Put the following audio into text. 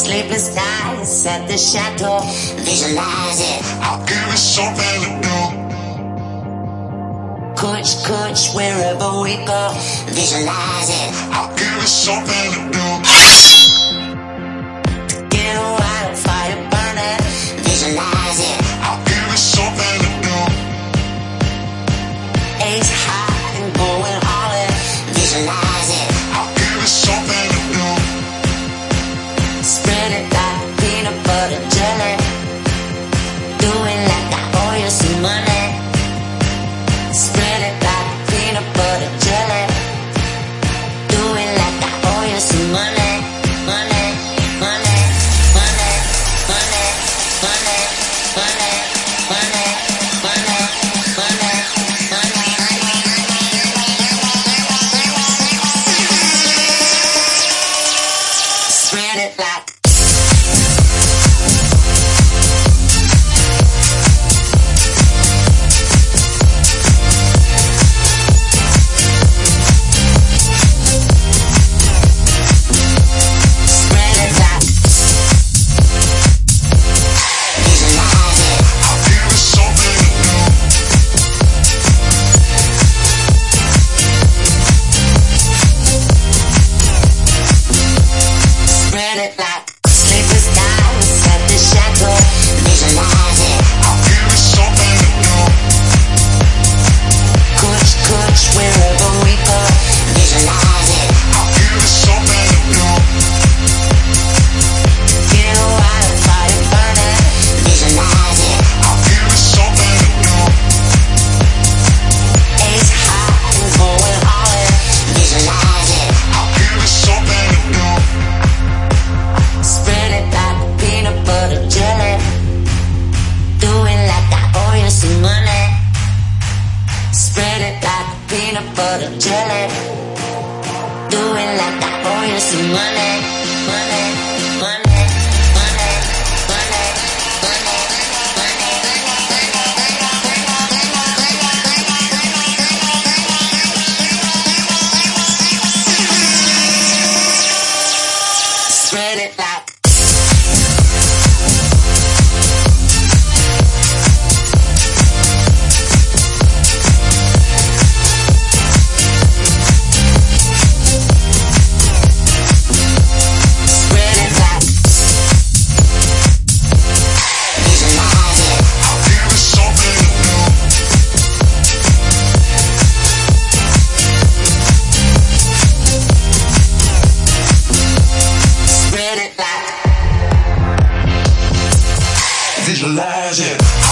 Sleepless nights at the chateau. Visualize it. I'll give you something to do. Coach, wherever we go. Visualize it. I'll give you something to do. Get a wildfire burning. Visualize it. I'll give you something to do. Ace high and going all in. Visualize it. I'll give you something to do. Spread it like peanut butter jelly. Do it like I owe you some money. Spread it like peanut butter jelly. Do it like I owe you some money. Money, money, money, money, money, money, money, money, money, money. Spread it like sleepless nights at the chateau. Visualize it. I'll give you something to do. Coach, wherever we go. Visualize it. I'll give you something to do. Get a wildfire burning. Visualize it. I'll give you something to do. Ace high and going all in. Visualize it. I'll give you something to do. Spread it like peanut butter jelly. Do it like I owe you some money. Spread it like peanut butter jelly. Do it like I owe you some money. Money, money, money, money, money, money. Spread it like Visualize it.